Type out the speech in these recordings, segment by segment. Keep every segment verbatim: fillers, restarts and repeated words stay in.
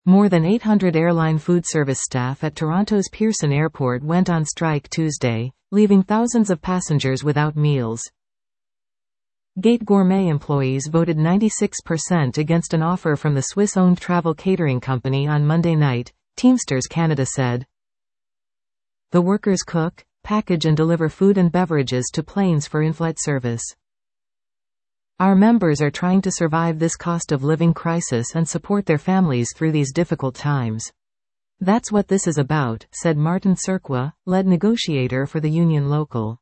More than eight hundred airline food service staff at Toronto's Pearson Airport went on strike Tuesday, leaving thousands of passengers without meals. Gate Gourmet employees voted ninety-six percent against an offer from the Swiss-owned travel catering company on Monday night, Teamsters Canada said. The workers cook, package and deliver food and beverages to planes for in-flight service. Our members are trying to survive this cost of living crisis and support their families through these difficult times. That's what this is about, said Martin Surqua, lead negotiator for the union local.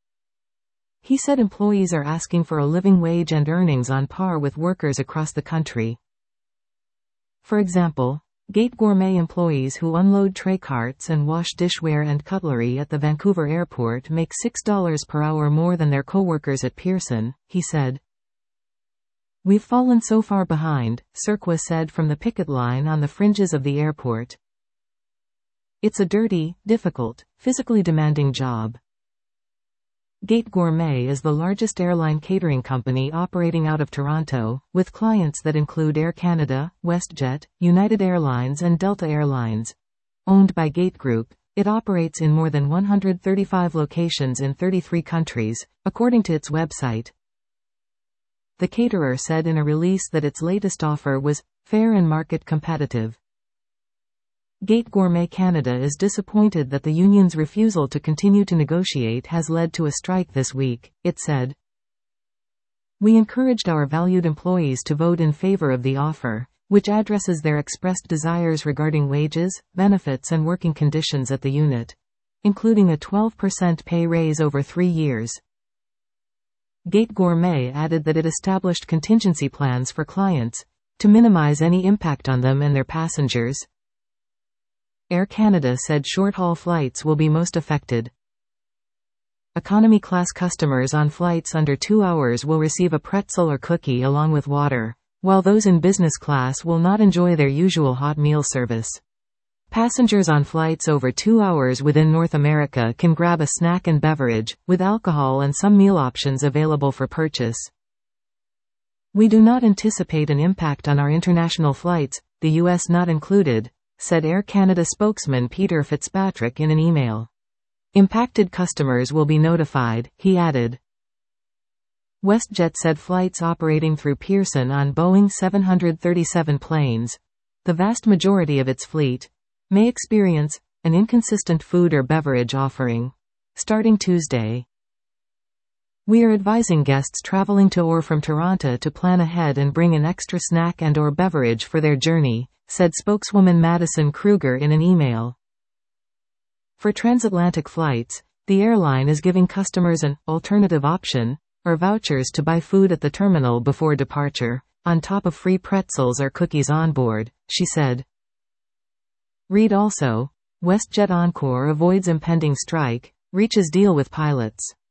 He said employees are asking for a living wage and earnings on par with workers across the country. For example, Gate Gourmet employees who unload tray carts and wash dishware and cutlery at the Vancouver airport make six dollars per hour more than their co-workers at Pearson, he said. We've fallen so far behind, Surqua said from the picket line on the fringes of the airport. It's a dirty, difficult, physically demanding job. Gate Gourmet is the largest airline catering company operating out of Toronto, with clients that include Air Canada, WestJet, United Airlines and Delta Airlines. Owned by Gate Group, it operates in more than one hundred thirty-five locations in thirty-three countries, according to its website. The caterer said in a release that its latest offer was fair and market competitive. Gate Gourmet Canada is disappointed that the union's refusal to continue to negotiate has led to a strike this week, it said. We encouraged our valued employees to vote in favor of the offer, which addresses their expressed desires regarding wages, benefits and working conditions at the unit, including a twelve percent pay raise over three years. Gate Gourmet added that it established contingency plans for clients, to minimize any impact on them and their passengers. Air Canada said short-haul flights will be most affected. Economy class customers on flights under two hours will receive a pretzel or cookie along with water, while those in business class will not enjoy their usual hot meal service. Passengers on flights over two hours within North America can grab a snack and beverage, with alcohol and some meal options available for purchase. We do not anticipate an impact on our international flights, the U S not included, said Air Canada spokesman Peter Fitzpatrick in an email. Impacted customers will be notified, he added. WestJet said flights operating through Pearson on Boeing seven thirty-seven planes, the vast majority of its fleet, may experience an inconsistent food or beverage offering starting Tuesday. We are advising guests traveling to or from Toronto to plan ahead and bring an extra snack and or beverage for their journey, said spokeswoman Madison Kruger in an email. For transatlantic flights, the airline is giving customers an alternative option, or vouchers to buy food at the terminal before departure, on top of free pretzels or cookies on board, she said. Read also, WestJet Encore avoids impending strike, reaches deal with pilots.